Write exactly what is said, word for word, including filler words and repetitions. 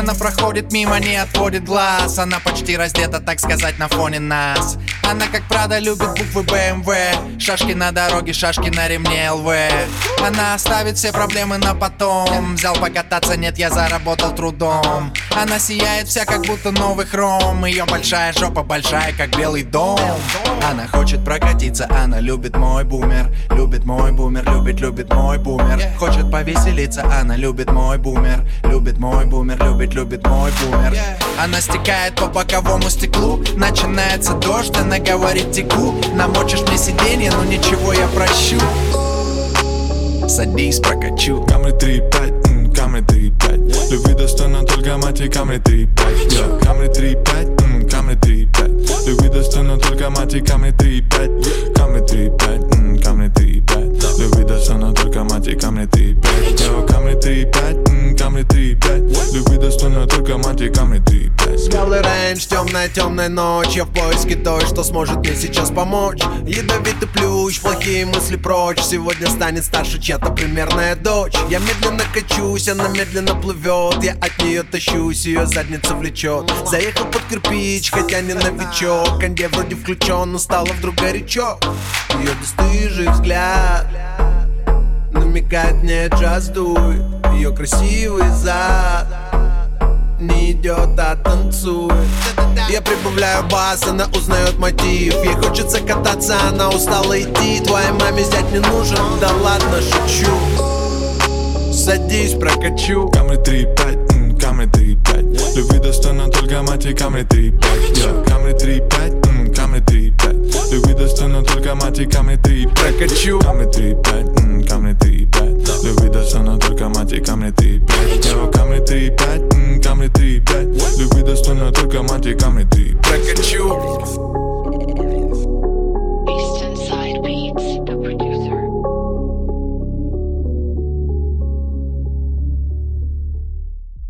Она проходит мимо, не отводит глаз. Она почти раздета, так сказать, на фоне нас. Она как Прада любит буквы бэ эм вэ. Шашки на дороге, шашки на ремне эл вэ. Она оставит все проблемы на потом. Взял покататься, нет, я заработал трудом. Она сияет вся, как будто новый хром. Ее большая жопа большая, как Белый дом. Она хочет прокатиться, она любит мой бумер. Любит мой бумер, любит, любит мой бумер. Хочет повеселиться, она любит мой бумер. Любит мой бумер, любит, любит мой бумер. Она стекает по боковому стеклу. Начинается дождь, она говорит: теку. Намочишь мне сиденье, но ничего, я прощу. Садись, прокачу. Камри три пять, Камри три пять. Любви достойна только мать и Камри три пять. Камри три пять, Камри три пять. Любви достойна только мать и Камри три пять. Камри три пять, Камри три пять. Любви достойна только мать и Камри три пять. Камри три пять, Камри три пять. Любви достойна только мать и Камри три пять. Смелый рейндж, темная темная ночь. Я в поиске той, что сможет мне сейчас помочь. Ядовитый плющ, плохие мысли прочь. Сегодня станет старше чья-то примерная дочь. Я медленно качусь, она медленно плывет. Я от нее тащусь, ее задница влечет. Заехал под кирпич, хотя не новичок. Конде вроде включен, но стало вдруг горячо. Ее бесстыжий взгляд намекает мне: джаз дуй. Ее красивый зад не идет, а танцует. Я прибавляю бас, она узнает мотив. Ей хочется кататься, она устала идти. Твоей маме зять не нужен, да ладно, шучу. Садись, прокачу. Камри три пять, Камри три пять. Любви достойна только мать и Камри три пять. Камри три пять, Камри три пять. Любви достойна только мать и Камри три пять. Прокачу. Камри три пять, Камри три пять. Любви достойна